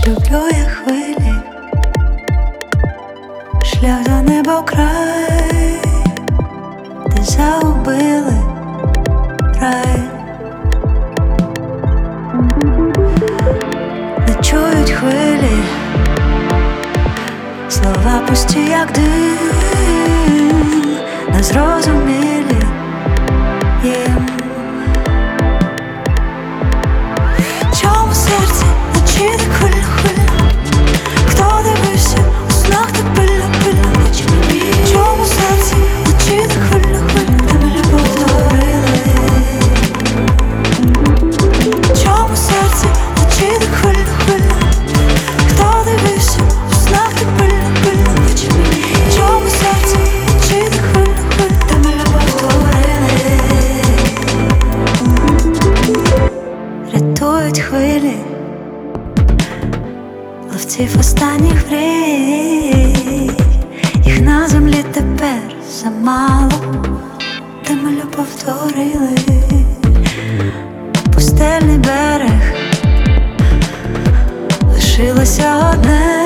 Люблю я хвилі, шлях до неба край, де загубили рай. Не чують хвилі, слова пусті, як дим, незрозумілі їм. Чому серце ночі так хвилю-хвилю? Хто дивився у снах так пильно-пильно? Чому серце ночі так хвилю-хвилю? Та ми любов творили. Чому серце ночі так хвилю-хвилю? Хто дивився у снах так пильно-пильно? Чому серце ночі так хвилю-хвилю? Та ми любов творили. Рятують хвилі ловців останніх мрій, їх на землі тепер замало, де ми любов творили. Пустельний берег, лишилося одне,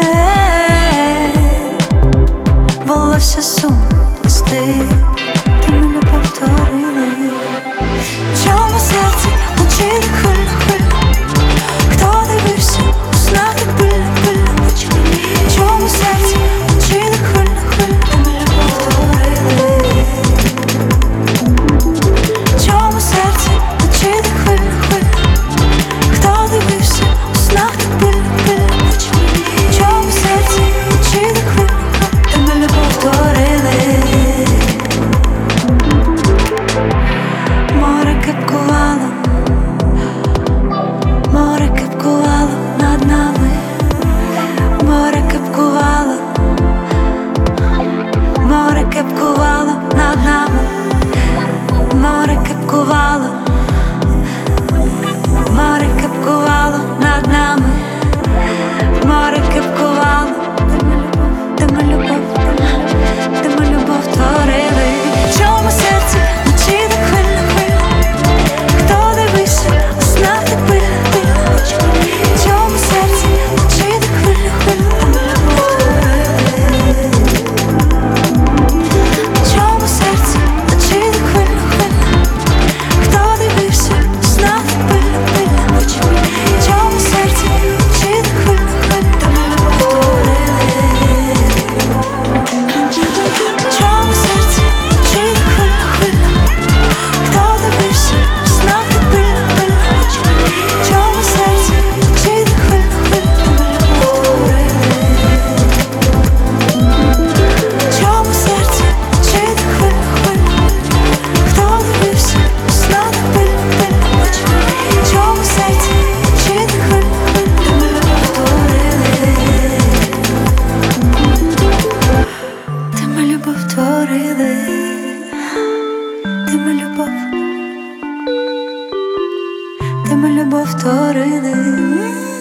волосся сум пусти, де ми любов творили. Чому серце ночі так хвилю-хвилю? Хто дивився у снах так пильно-пильно? Чому серце ночі так хвилю-хвилю? Та ми любов творили. Чому серце ночі так хвилю-хвилю? Хто дивився у снах так пильно-пильно? Чому серце ночі так хвилю-хвилю? Та ми любов творили. Море кипкувало, море кипкувало над нами, море кипкувало, море кипкувало над нами, море кипкувало, море кипкувало над нами, море кипкувало, де ми любов, де ми любов творили. Чому серце ночі так хвилю-хвилю? Хто дивився у снах так пильно-пильно? Чому серце ночі так хвилю-хвилю? Та ми любов творили. Чому серце ночі так хвилю-хвилю? Хто дивився у снах так пильно-пильно? Чому серце ночі так хвилю-хвилю? Та ми любов творили. Чому серце ночі так хвилю-хвилю? Хто дивився у снах так пильно-пильно? Чому серце ночі так хвилю-хвилю? Та ми любов творили. Чому серце ночі так хвилю-хвилю? Хто дивився у снах так пильно-пильно? Чому серце ночі так хвилю-хвилю? Та ми любов творили. Ти ми любов творили. Ти ми любов, ти ми любов творили.